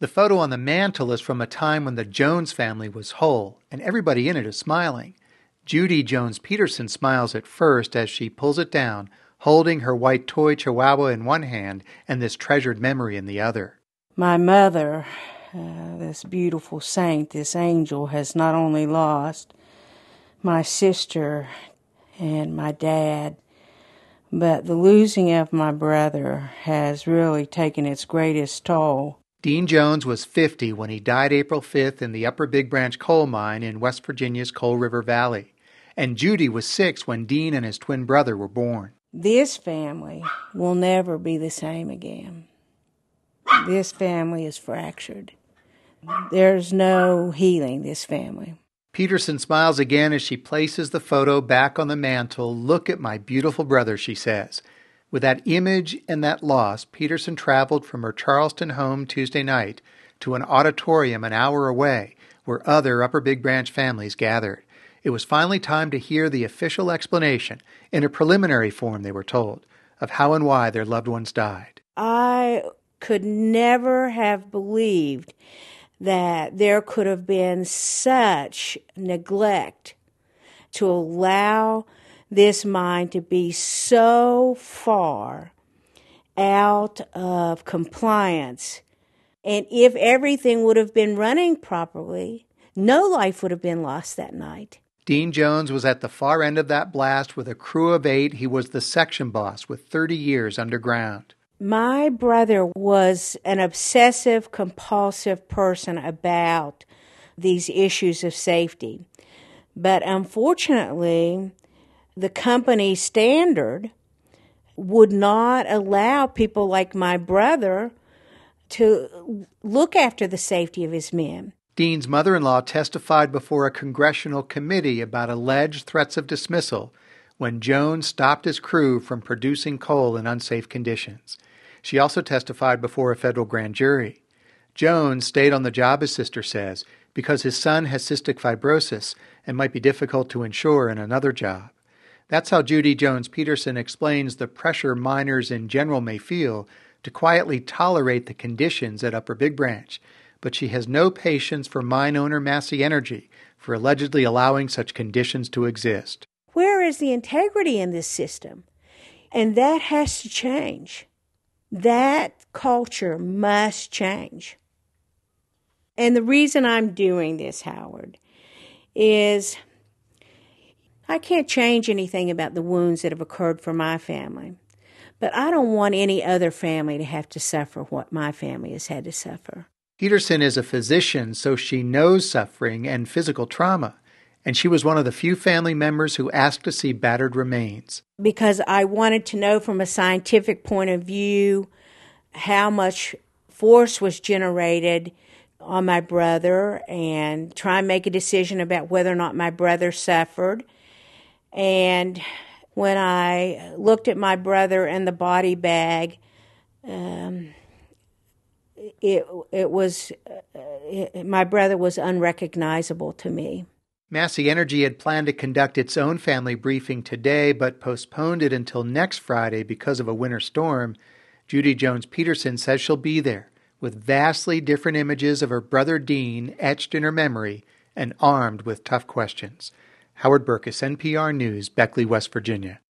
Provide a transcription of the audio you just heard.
The photo on the mantel is from a time when the Jones family was whole, and everybody in it is smiling. Judy Jones Peterson smiles at first as she pulls it down, holding her white toy chihuahua in one hand and this treasured memory in the other. My mother, this beautiful saint, this angel, has not only lost my sister and my dad, but the losing of my brother has really taken its greatest toll. Dean Jones was 50 when he died April 5th in the Upper Big Branch coal mine in West Virginia's Coal River Valley. And Judy was 6 when Dean and his twin brother were born. This family will never be the same again. This family is fractured. There's no healing this family. Peterson smiles again as she places the photo back on the mantel. "Look at my beautiful brother," she says. With that image and that loss, Peterson traveled from her Charleston home Tuesday night to an auditorium an hour away where other Upper Big Branch families gathered. It was finally time to hear the official explanation, in a preliminary form they were told, of how and why their loved ones died. I could never have believed that there could have been such neglect to allow this mine to be so far out of compliance. And if everything would have been running properly, no life would have been lost that night. Dean Jones was at the far end of that blast with a crew of 8. He was the section boss with 30 years underground. My brother was an obsessive-compulsive person about these issues of safety. But unfortunately, the company standard would not allow people like my brother to look after the safety of his men. Dean's mother-in-law testified before a congressional committee about alleged threats of dismissal when Jones stopped his crew from producing coal in unsafe conditions. She also testified before a federal grand jury. Jones stayed on the job, his sister says, because his son has cystic fibrosis and might be difficult to insure in another job. That's how Judy Jones Peterson explains the pressure miners in general may feel to quietly tolerate the conditions at Upper Big Branch, but she has no patience for mine owner Massey Energy for allegedly allowing such conditions to exist. Where is the integrity in this system? And that has to change. That culture must change. And the reason I'm doing this, Howard, is I can't change anything about the wounds that have occurred for my family. But I don't want any other family to have to suffer what my family has had to suffer. Peterson is a physician, so she knows suffering and physical trauma, and she was one of the few family members who asked to see battered remains. Because I wanted to know from a scientific point of view how much force was generated on my brother and try and make a decision about whether or not my brother suffered. And when I looked at my brother and the body bag, my brother was unrecognizable to me. Massey Energy had planned to conduct its own family briefing today, but postponed it until next Friday because of a winter storm. Judy Jones Peterson says she'll be there, with vastly different images of her brother Dean etched in her memory and armed with tough questions. Howard Burkus, NPR News, Beckley, West Virginia.